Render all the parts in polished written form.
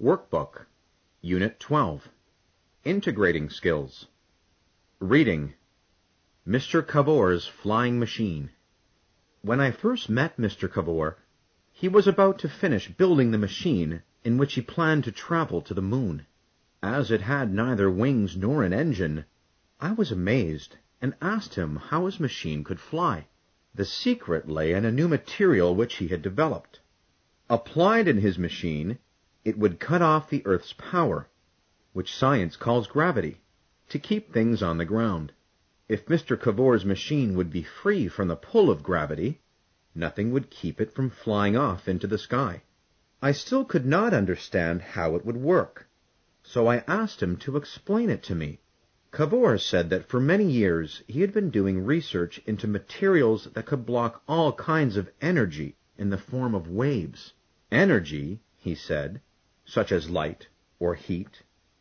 Workbook, Unit 12, Integrating Skills. Reading, Mr. Cavor's Flying Machine. When I first met Mr. Cavor, he was about to finish building the machine in which he planned to travel to the moon. As it had neither wings nor an engine, I was amazed and asked him how his machine could fly. The secret lay in a new material which he had developed. Applied in his machine, it would cut off the Earth's power, which science calls gravity, to keep things on the ground. If Mr. Cavor's machine would be free from the pull of gravity, nothing would keep it from flying off into the sky. I still could not understand how it would work, so I asked him to explain it to me. Cavor said that for many years he had been doing research into materials that could block all kinds of energy in the form of waves. Energy, he said, such as light or heat,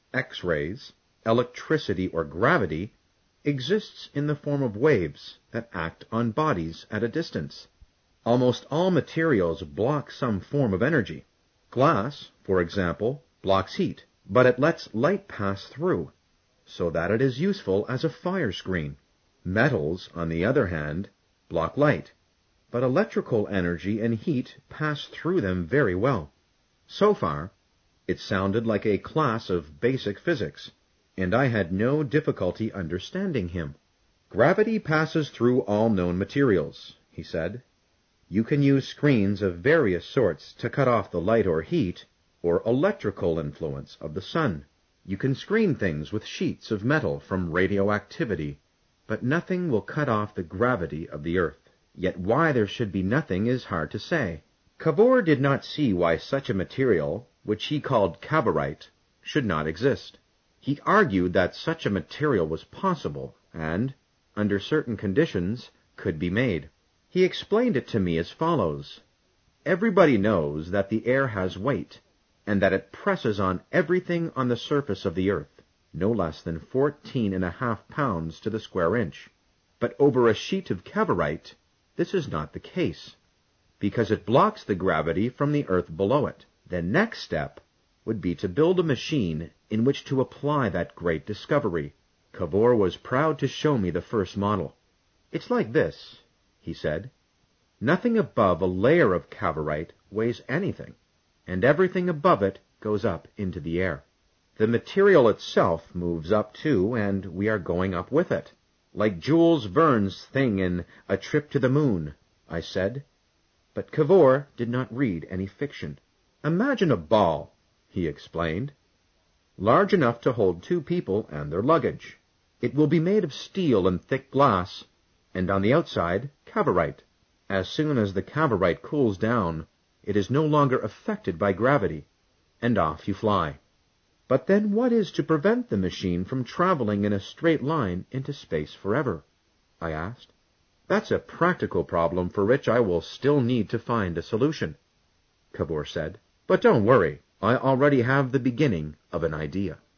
X-rays, electricity or gravity, exists in the form of waves that act on bodies at a distance. Almost all materials block some form of energy. Glass, for example, blocks heat, but it lets light pass through, so that it is useful as a fire screen. Metals, on the other hand, block light, but electrical energy and heat pass through them very well. So far, it sounded like a class of basic physics, and I had no difficulty understanding him. Gravity passes through all known materials, he said. You can use screens of various sorts to cut off the light or heat, or electrical influence of the sun. You can screen things with sheets of metal from radioactivity, but nothing will cut off the gravity of the Earth. Yet why there should be nothing is hard to say. Cavor did not see why such a material, which he called cavorite, should not exist. He argued that such a material was possible, and, under certain conditions, could be made. He explained it to me as follows. Everybody knows that the air has weight, and that it presses on everything on the surface of the Earth, no less than 14.5 pounds to the square inch. But over a sheet of cavorite, this is not the case, because it blocks the gravity from the Earth below it. The next step would be to build a machine in which to apply that great discovery. Cavor was proud to show me the first model. It's like this, he said. Nothing above a layer of cavorite weighs anything, and everything above it goes up into the air. The material itself moves up too, and we are going up with it. Like Jules Verne's thing in A Trip to the Moon, I said. But Cavor did not read any fiction. Imagine a ball, he explained, large enough to hold 2 people and their luggage. It will be made of steel and thick glass, and on the outside, cavorite. As soon as the cavorite cools down, it is no longer affected by gravity, and off you fly. But then what is to prevent the machine from traveling in a straight line into space forever? I asked. That's a practical problem for which I will still need to find a solution, Cavor said. But don't worry, I already have the beginning of an idea.